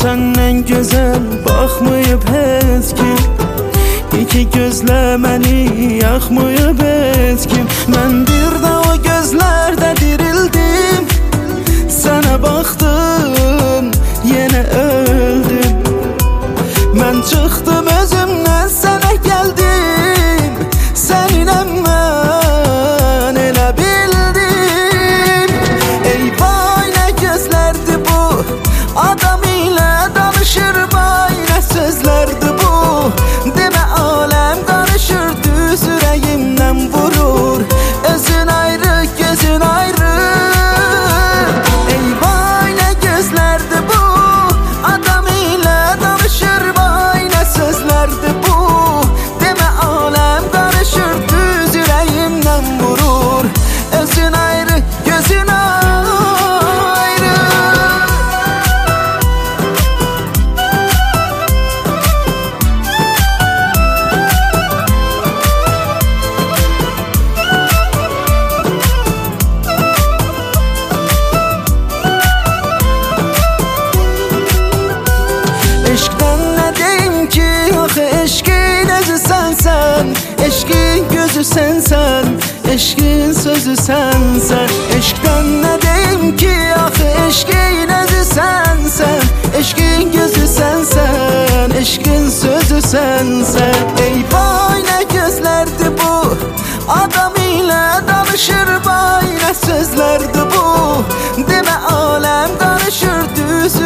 Səndən gözəl baxmayıb heç kim, İki gözlə məni yaxmayıb heç kim. Mən bir də o gözlərdə dirildim, sənə baxdım, yenə öldüm. Mən çıxdım özümdən, sənə gəldim, səninlə mən elə bildim. Ey vay nə gözlərdi bu, adam ilə danışır vay nə sözlərdi bu. Demə aləm qarışır, düz ürəyimdən vurur, özün ayrı, gözün ayrı. Ey vay nə gözlərdi bu, adam ilə danışır vay nə sözlərdi bu. Demə aləm qarışır, düz ürəyimdən vurur, özün ayrı, gözün ayrı. Eşqdən nə deyim ki, axı eşqin özü sənsən, eşqin gözü sənsən, eşqin sözü sənsən. Eşqdən nə deyim ki, axı eşqin özü sənsən, eşqin gözü sənsən, eşqin sözü sənsən. Ey vay nə gözlərdi bu, adam ilə danışır vay nə sözlərdi bu. Demə aləm qarışır, düz